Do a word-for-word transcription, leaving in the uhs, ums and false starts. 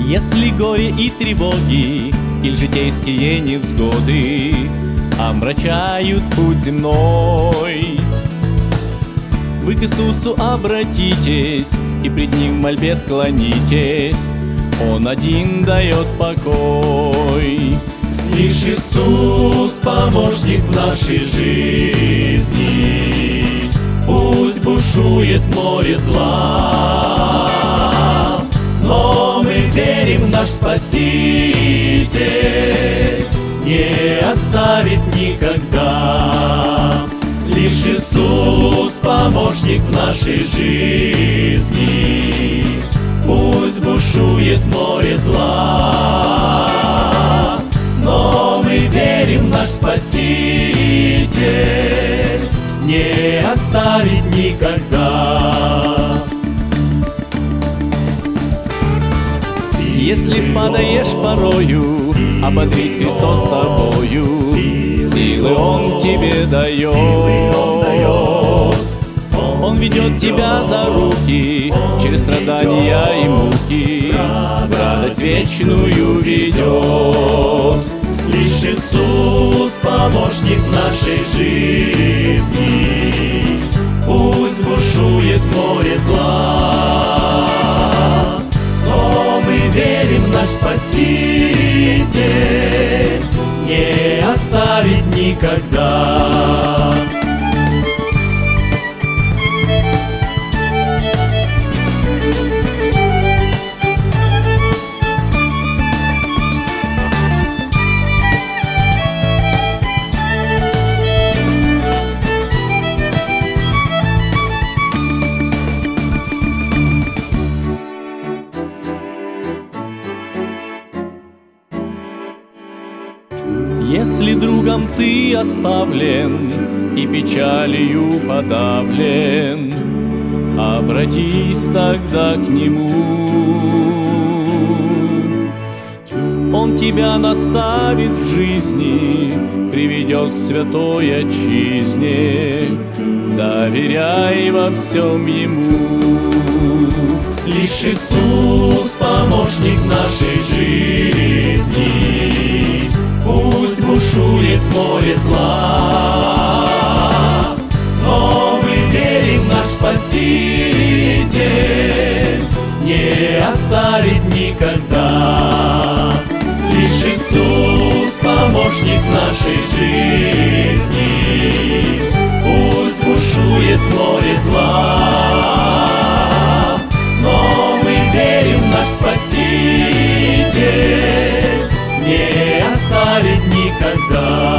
Если горе и тревоги, или житейские невзгоды омрачают путь земной, вы к Иисусу обратитесь и пред Ним в мольбе склонитесь. Он один дает покой. Лишь Иисус помощник в нашей жизни. Пусть бушует море зла, но мы верим, наш Спаситель не оставит никогда. Лишь Иисус помощник в нашей жизни. Пусть бушует море зла, но мы верим, наш Спаситель не оставит никогда. Если падаешь порою, ободрись, Христос собою, силы Он тебе дает. Он ведет тебя за руки через страдания и муки, в радость вечную ведет. Лишь Иисус помощник в нашей жизни. Пусть бушует море зла, но мы верим, наш Спаситель не оставит никогда. Если другом ты оставлен и печалью подавлен, обратись тогда к Нему. Он тебя наставит в жизни, приведет к святой отчизне. Доверяй во всем Ему. Лишь Иисус помощник нашей жизни. Пусть бушует море зла, но мы верим, наш Спаситель не оставит никогда. Лишь Иисус помощник нашей жизни. Пусть бушует море зла, но мы верим, наш Спаситель не оставит никогда.